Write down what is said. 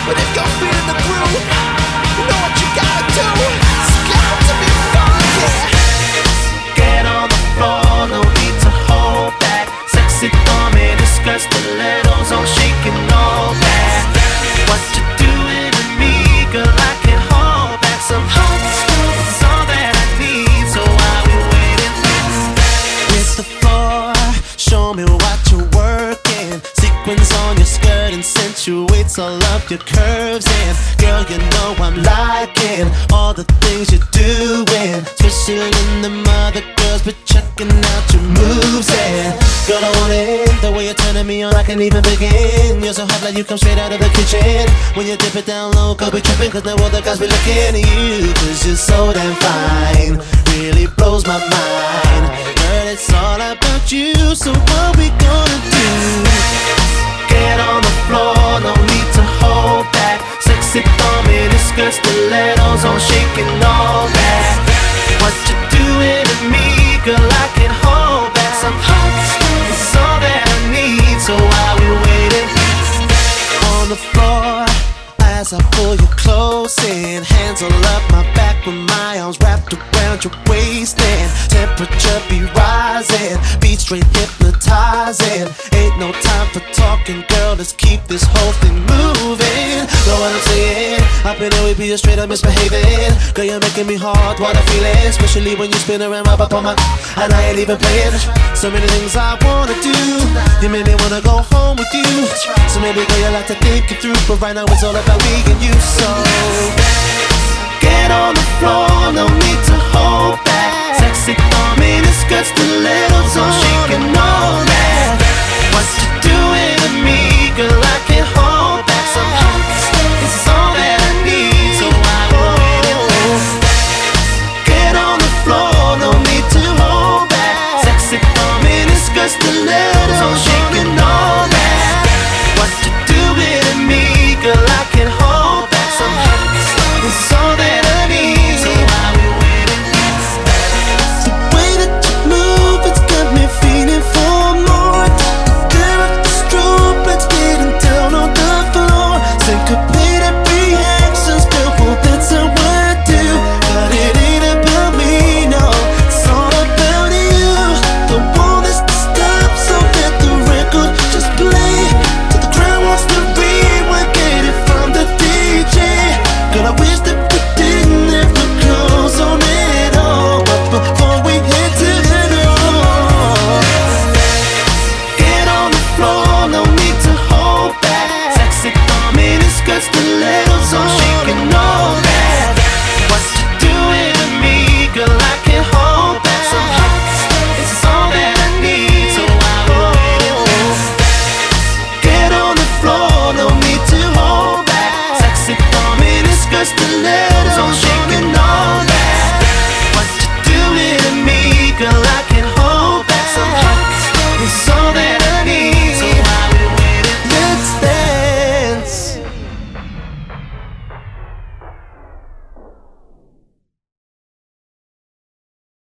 But if you're feeling the groove, you know what you gotta do. It's got to be funky. Get on the floor, no need to hold back. Sexy thumb in the skirt, stilettos on shaking all that. What you doing to me, girl? I can't hold back. Some hot stuff is all that I need, so I'll be waiting. Hit the floor, show me what you're working. Sequins on your skirt accentuates all of your curves. And girl, you know I'm liking all the things you're doing, especially in the other girls, but checking out your moves. And girl, I want it, the way you're turning me on, I can't even begin. You're so hot like you come straight out of the kitchen. When you dip it down low, go be tripping, cause now all the guys be looking at you, cause you're so damn fine. Really blows my mind. Girl, it's all about you, so what we gonna do? Get on the floor, no need to hold back. Sexy thumb in the skirt, stilettos on shaking all that. What you doing to me, girl, I can't hold back. Some hot stuff is all that I need, so I'll be waiting. On the floor, as I pull you close in, hands all up my back with my arms wrapped around your waist. And temperature be rising, beat straight hypnotizing. Ain't no time for talking, girl, let's keep this whole thing moving. Know what I'm saying? Up in there we be straight up misbehaving. Girl, you're making me hard, what I feeling, especially when you spin around right up on my, and I ain't even playing. So many things I wanna do, you made me wanna go home with you. So maybe girl, you like to think it through, but right now it's all about me and you. So get on the floor, no need to hold back. Sexy thumb in the skirt, stilettos on shaking all that. What you doing to me, girl, I can't hold back. Some hot stuff is all that I need, so I will wait. Get on the floor, no need to hold back. Sexy thumb in the skirt, stilettos on shaking all that. What you doing to me, girl, I can't hold back. Some hot stuff is all that I need, so I will wait. The way that you move, it's got me feeling for more. Stare at the strobe, let's getting down on the floor. Syncopated reactions, girl, well, that's how I do. But it ain't about me, no, it's all about you. Don't want this to stop, so let the record just play. Till the crowd wants to rewind, get it from the DJ. Girl, I wish that we didn't have to close on it all, but before we head to the door, get on the floor, no need to hold back. Sexy thumb in the skirt, stilettos on shaking all that. What you doing to me, girl, I can't hold back. Some hot stuff is all that I need, so I will wait. Get on the floor, no need to hold back. Sexy thumb in the skirt, stilettos on shaking